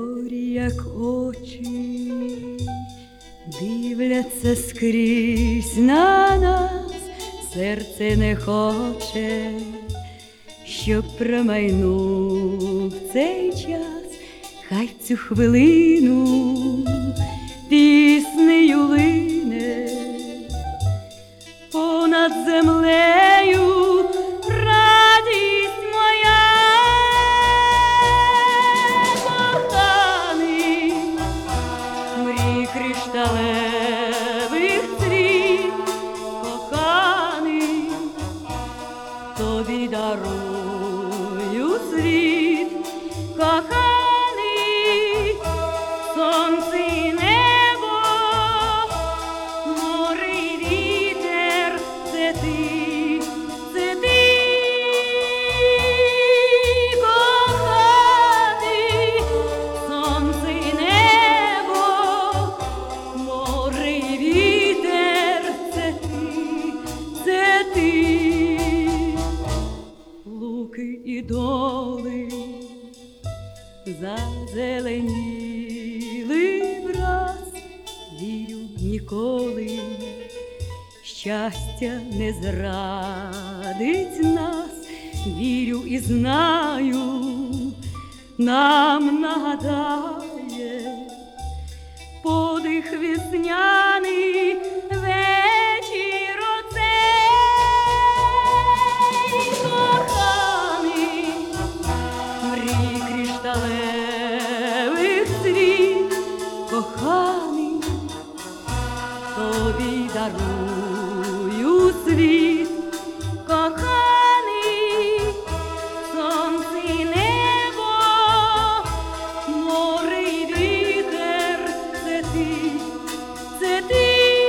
зорі, як очі, дивляться скрізь на нас, серце не хоче, щоб промайнув цей час, хай цю хвилину піснею лине понад землею. Радість моя, коханий, мрій кришталевих цвіт, коханий, тобі дарую світ, коханий, сонце і небо, море і вітер, це ти. Луки і доли зазеленіли враз, вірю, ніколи щастя не зрадить нас, вірю і знаю, нам нагадає подих весняний вечір оцей. Кришталевих цвіт, коханий, тобі дарую світ, коханий, сонце і небо, море і вітер, це ти, це ти.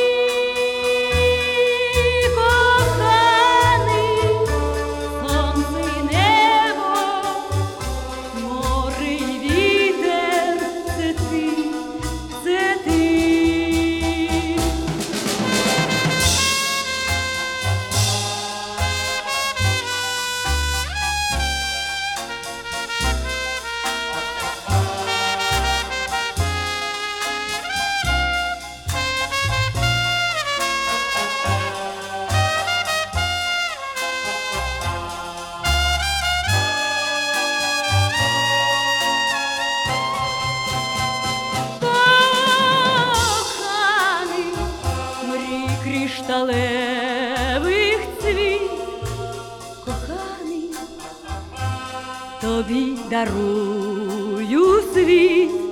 Кришталевих цвіт, коханий, тобі дарую світ.